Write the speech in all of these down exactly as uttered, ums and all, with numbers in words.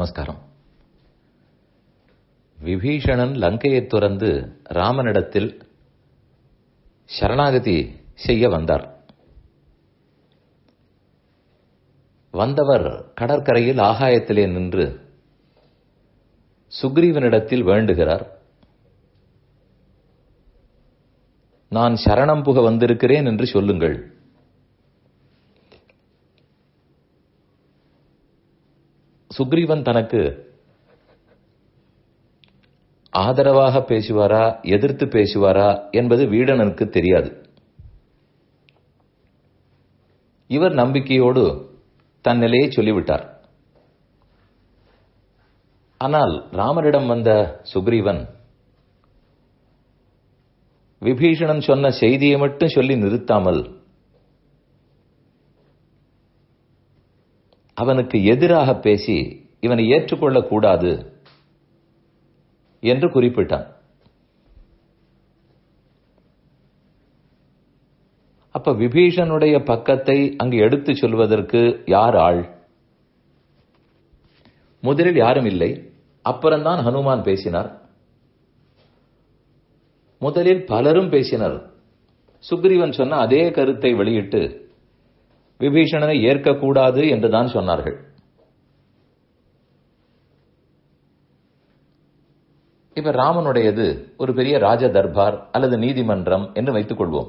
நமஸ்காரம். விபீஷணன் லங்கையைத் துறந்து ராமனிடத்தில் சரணாகதி செய்ய வந்தார். வந்தவர் கடற்கரையில் ஆகாயத்திலே நின்று சுக்ரீவனிடத்தில் வேண்டுகிறார். நான் சரணம் புக வந்திருக்கிறேன் என்று சொல்லுங்கள். சுக்ரீவன் தனக்கு ஆதரவாக பேசுவாரா எதிர்த்து பேசுவாரா என்பது வீடணனுக்கு தெரியாது. இவர் நம்பிக்கையோடு தன் நிலையை சொல்லிவிட்டார். ஆனால் ராமரிடம் வந்த சுக்ரீவன் விபீஷணன் சொன்ன செய்தியை மட்டும் சொல்லி நிறுத்தாமல் அவனுக்கு எதிராக பேசி இவனை ஏற்றுக்கொள்ளக் கூடாது என்று குறிப்பிட்டான். அப்ப விபீஷனுடைய பக்கத்தை அங்கு எடுத்துச் சொல்வதற்கு யார் ஆள்? முதலில் யாரும் இல்லை. அப்புறம்தான் ஹனுமான் பேசினார். முதலில் பலரும் பேசினர். சுக்ரீவன் சொன்ன அதே கருத்தை வெளியிட்டு விபீஷணனை ஏற்கக்கூடாது என்றுதான் சொன்னார்கள். இப்ப ராமனுடையது ஒரு பெரிய ராஜ தர்பார் அல்லது நீதிமன்றம் என்று வைத்துக் கொள்வோம்.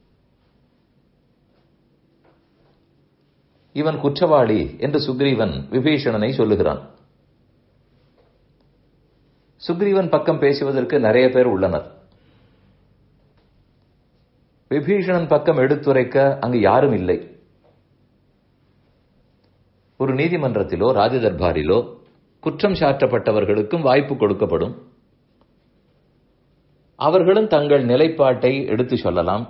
இவன் குற்றவாளி என்று சுக்ரீவன் விபீஷணனை சொல்லுகிறான். சுக்ரீவன் பக்கம் பேசுவதற்கு நிறைய பேர் உள்ளனர். விபீஷணன் பக்கம் எடுத்துரைக்க அங்கு யாரும் இல்லை. ஒரு நீதிமன்றத்திலோ ராஜ தர்பாரிலோ குற்றம் சாற்றப்பட்டவர்களுக்கும் வாய்ப்பு கொடுக்கப்படும். அவர்களும் தங்கள் நிலைப்பாட்டை எடுத்து சொல்லலாம்.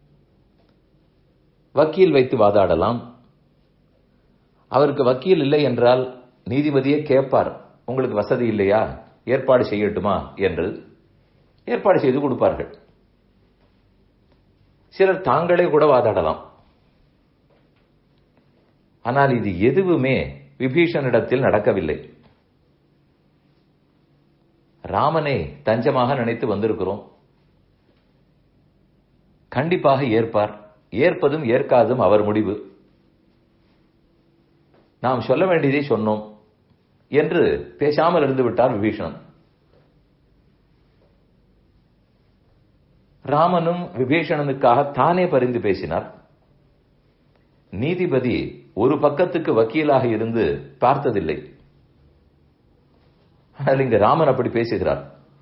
வக்கீல் வைத்து வாதாடலாம். அவருக்கு வக்கீல் இல்லை என்றால் நீதிபதியே கேட்பார், உங்களுக்கு வசதி இல்லையா, ஏற்பாடு செய்யட்டுமா என்று ஏற்பாடு செய்து கொடுப்பார்கள். சிலர் தாங்களே கூட வாதாடலாம். ஆனால் இது எதுவுமே விபீஷணிடத்தில் நடக்கவில்லை. ராமனை தஞ்சமாக நினைத்து வந்திருக்கிறோம். கண்டிப்பாக ஏற்பார். ஏற்பதும் ஏற்காதும் அவர் முடிவு. நாம் சொல்ல வேண்டியதை சொன்னோம் என்று பேசாமல் இருந்து விட்டார் விபீஷணன். ராமனும் விபீஷணனுக்காக தானே பரிந்து பேசினார். நீதிபதி ஒரு பக்கத்துக்கு வக்கீலாக இருந்து பார்த்ததில்லை. ஆனால் இங்கு ராமன் அப்படி பேசுகிறார்.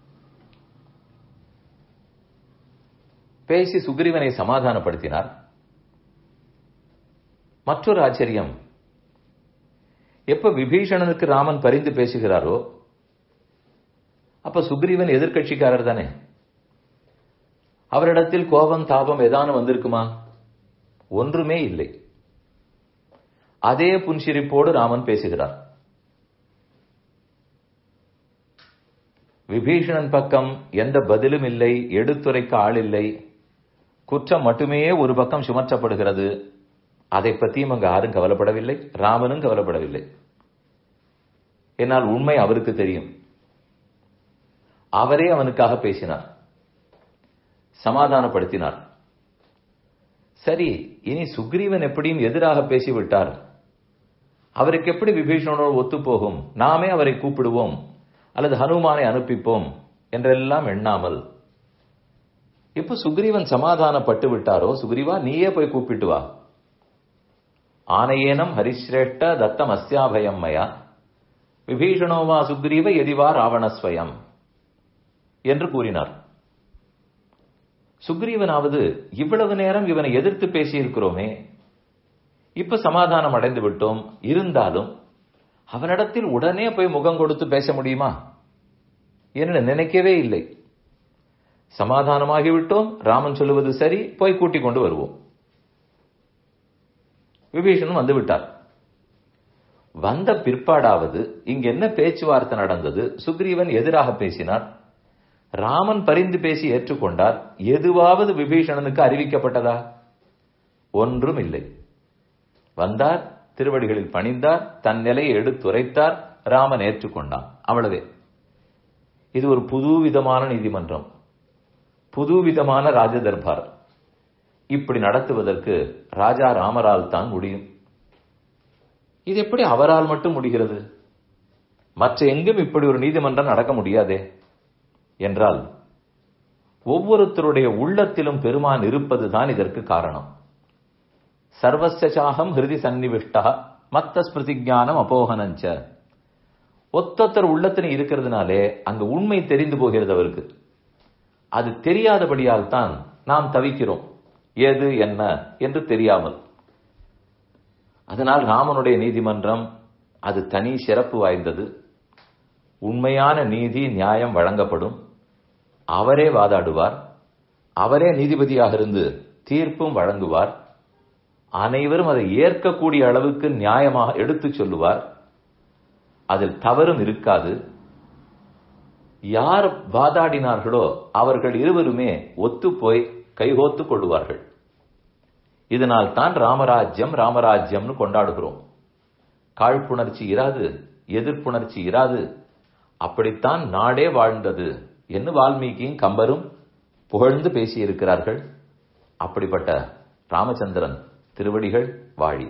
பேசி சுக்ரீவனை சமாதானப்படுத்தினார். மற்றொரு ஆச்சரியம், எப்ப விபீஷணனுக்கு ராமன் பரிந்து பேசுகிறாரோ அப்ப சுக்ரீவன் எதிர்கட்சிக்காரர் தானே. அவரிடத்தில் கோபம் தாபம் ஏதானும் வந்திருக்குமா? ஒன்றுமே இல்லை. அதே புன்சிரிப்போடு ராமன் பேசுகிறார். விபீஷணன் பக்கம் எந்த பதிலும் இல்லை, எடுத்துரைக்க ஆள் இல்லை. குற்றம் மட்டுமே ஒரு பக்கம் சுமற்றப்படுகிறது. அதை பற்றியும் அங்கு யாரும் கவலைப்படவில்லை. ராமனும் கவலைப்படவில்லை. என்னால் உண்மை அவருக்கு தெரியும். அவரே அவனுக்காக பேசினார், சமாதானப்படுத்தினார். சரி, இனி சுக்ரீவன் எப்படியும் எதிராக பேசிவிட்டார், அவருக்கு எப்படி விபீஷணனோடு ஒத்துப்போகும், நாமே அவரை கூப்பிடுவோம் அல்லது ஹனுமானை அனுப்பிப்போம் என்றெல்லாம் எண்ணாமல் இப்ப சுக்ரீவன் சமாதானப்பட்டு விட்டாரோ, சுக்ரீவா நீயே போய் கூப்பிட்டு வா. ஆனையேனம் ஹரிஸ்ரேஷ்ட தத்தம் அஸ்யாபயம் மயா விபீஷணோவா சுக்ரீவ எதிவா ராவணஸ்வயம் என்று கூறினார். சுக்ரீவனாவது இவ்வளவு நேரம் இவனை எதிர்த்து பேசியிருக்கிறோமே, இப்ப சமாதானம் அடைந்து விட்டோம், இருந்தாலும் அவனிடத்தில் உடனே போய் முகம் கொடுத்து பேச முடியுமா என்று நினைக்கவே இல்லை. சமாதானமாகிவிட்டோம், ராமன் சொல்லுவது சரி, போய் கூட்டிக் கொண்டு வருவோம். விபீஷணன் வந்து விட்டார். வந்த பிற்பாடாவது இங்கு என்ன பேச்சுவார்த்தை நடந்தது? சுக்ரீவன் எதிராக பேசினார், ராமன் பரிந்து பேசி ஏற்றுக்கொண்டார். எதுவாவது விபீஷணனுக்கு அறிவிக்கப்பட்டதா? ஒன்றும் இல்லை. வந்தார், திருவடிகளில் பணிந்தார், தன் நிலையை எடுத்துரைத்தார், ராமன் ஏற்றுக்கொண்டான். அவ்வளவே. இது ஒரு புது விதமான நீதிமன்றம், புது விதமான ராஜ தர்பார். இப்படி நடத்துவதற்கு ராஜா ராமரால் தான் முடியும். இது எப்படி அவரால் மட்டும் முடிகிறது? மற்ற எங்கும் இப்படி ஒரு நீதிமன்றம் நடக்க முடியாதே என்றால், ஒவ்வொருத்தருடைய உள்ளத்திலும் பெருமான் இருப்பதுதான் இதற்கு காரணம். சர்வசாகம் ஹிருதி சன்னிவிஷ்டா மத்த ஸ்மிருதிஞானம் அபோகனஞ்ச. ஒத்தொத்தர் உள்ளத்திலும் இருக்கிறதுனாலே அங்கு உண்மை தெரிந்து போகிறது அவருக்கு. அது தெரியாதபடியால் தான் நாம் தவிக்கிறோம், ஏது என்ன என்று தெரியாமல். அதனால் ராமனுடைய நீதிமன்றம் அது தனி சிறப்பு வாய்ந்தது. உண்மையான நீதி நியாயம் வழங்கப்படும். அவரே வாதாடுவார், அவரே நீதிபதியாக இருந்து தீர்ப்பும் வழங்குவார். அனைவரும் அதை ஏற்கக்கூடிய அளவுக்கு நியாயமாக எடுத்துச் சொல்லுவார். அதில் தவறும் இருக்காது. யார் வாதாடினார்களோ அவர்கள் இருவருமே ஒத்துப்போய் கைகோத்து கொள்வார்கள். இதனால் தான் ராமராஜ்யம் ராமராஜ்யம்னு கொண்டாடுகிறோம். காழ்ப்புணர்ச்சி இராது, எதிர்ப்புணர்ச்சி இராது. அப்படித்தான் நாடே வாழ்ந்தது என்று வால்மீகியும் கம்பரும் புகழ்ந்து பேசியிருக்கிறார்கள். அப்படிப்பட்ட ராமச்சந்திரன் திருவடிகள் வாழி.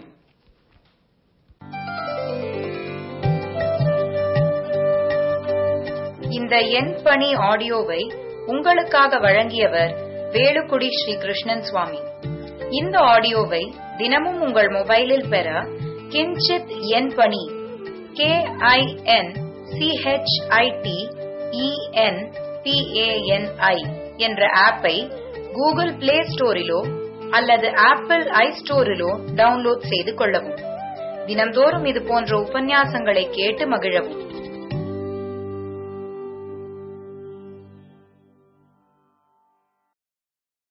இந்த என் பணி ஆடியோவை உங்களுக்காக வழங்கியவர் வேலுக்குடி ஸ்ரீ கிருஷ்ணன் சுவாமி. இந்த ஆடியோவை தினமும் உங்கள் மொபைலில் பெற கிஞ்சித் என் பணி கே ஐ என் சிஹெச்ஐடி இஎன் பிஏஎன்ஐ என்ற ஆப்பை கூகுள் பிளே ஸ்டோரிலோ அல்லது ஆப்பிள் ஐ ஸ்டோரிலோ டவுன்லோட் செய்து கொள்ளவும். தினம்தோறும் இது போன்ற உபன்யாசங்களை கேட்டு மகிழவும்.